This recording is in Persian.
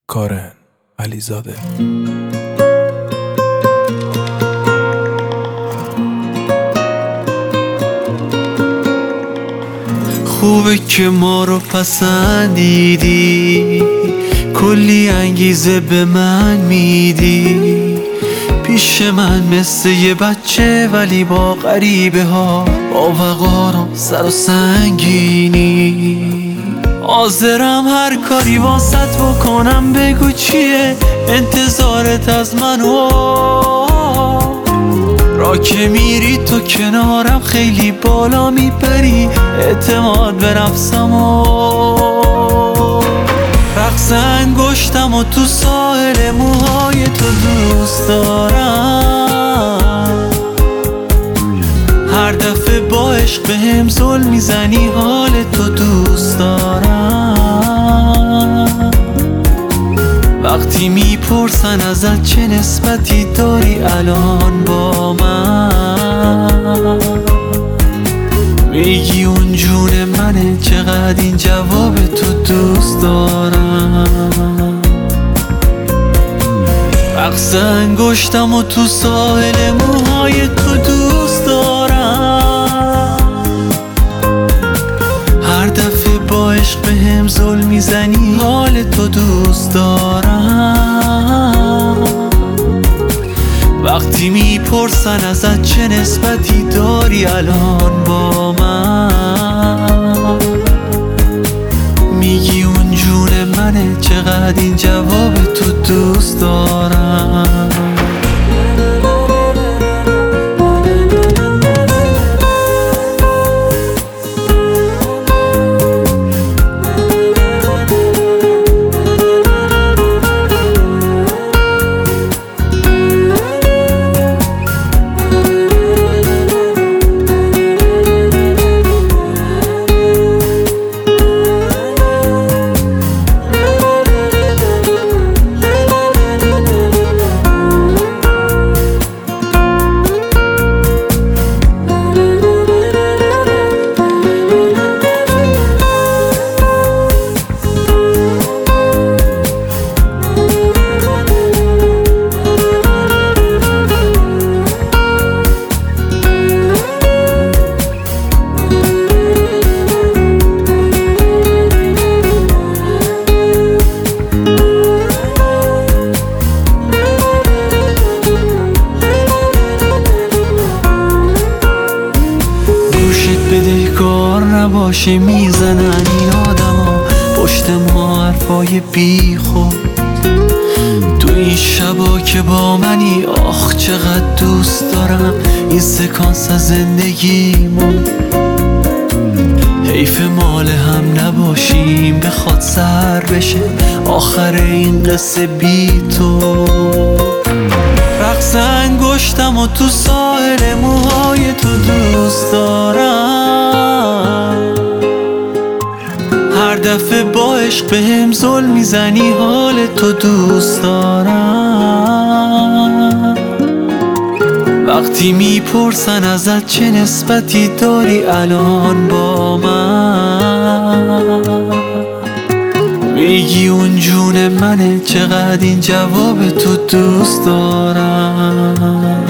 کارن علیزاده. خوبه که ما رو پسندیدی، کلی انگیزه به من میدی. پیش من مثل یه بچه ولی با غریبه ها، با وقار و سر و سنگینی. حاضرم هر کاری واسط بکنم، بگو چیه انتظارت از من؟ را که میری تو کنارم خیلی بالا میبری اعتماد به نفسم رقص انگشتم و تو ساحل موهای تو دوست دارم. هر دفعه با عشق بهم زل میزنی حال تو دوست دارم. وقتی میپرسن ازت چه نسبتی داری الان با من، میگی اون جون منه، چقدر این جواب تو دوست دارم. رقص انگشتم و تو ساحل موهای تو دوست دارم. هر دفعه با عشق بهم زل میزنی حال تو دوست دارم. وقتی میپرسن ازت چه نسبتی داری الان با من، میگی اون جون منه، چقدر این جواب تو دوست دارم. بدهکار نباشه میزنن این آدما پشت ما حرفای بی خود. تو این شبا که با منی آخ چقدر دوست دارم این سکانس از زندگیمون. حیف مال هم نباشیم بخواد سر بشه آخر این قصه بی تو. رقص انگشتم و تو ساحل موهای تو دوست دارم. هر دفعه با عشق بهم زل میزنی حال تو دوست دارم. وقتی میپرسن ازت چه نسبتی داری الان با من، میگی اون جون منه، چقدر این جواب تو دوست دارم.